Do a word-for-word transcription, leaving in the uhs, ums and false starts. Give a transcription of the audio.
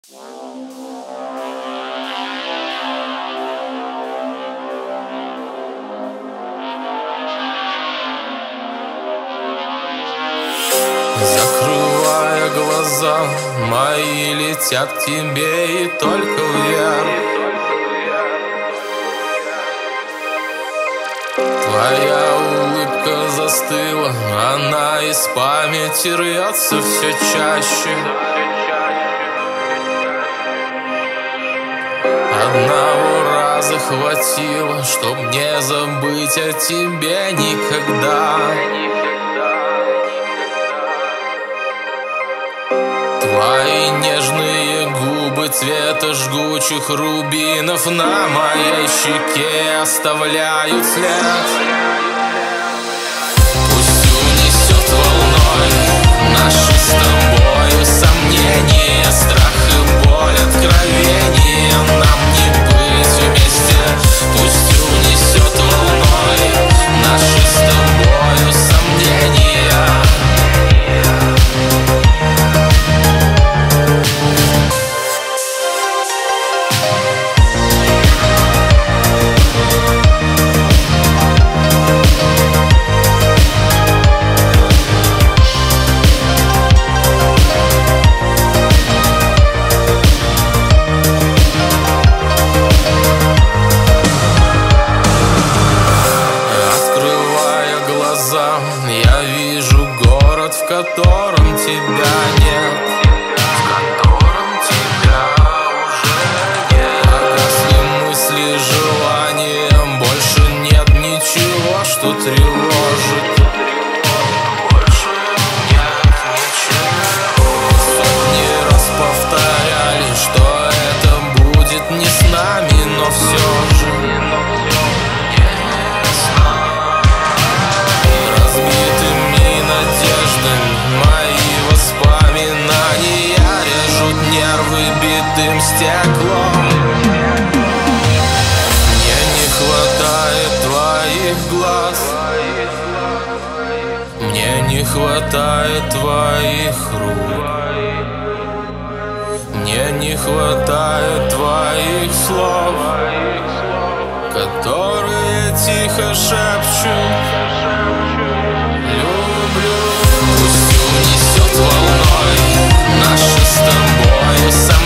Закрывая глаза, мои летят к тебе и только вверх. Твоя улыбка застыла, она из памяти рвется все чаще. Одного раза хватило, чтоб не забыть о тебе никогда. Твои нежные губы цвета жгучих рубинов на моей щеке оставляют след. Пусть унесет волной наши с тобою сомнения, страх и боль, откровения. Нам не быть вместе. Пусть унесет волной наши с тобою сомнения. Я вижу город, в котором тебя нет, в котором тебя уже нет. Погасли мысли, желания, больше нет ничего, что тревожит. Больше нет ничего. Сотни раз повторяли, что это будет не с нами, но все же. Мои воспоминания режут нервы битым стеклом. Мне не хватает твоих глаз, мне не хватает твоих рук, мне не хватает твоих слов, которые тихо шепчут: люблю. Пусть унесет волной наши с тобою сомнения.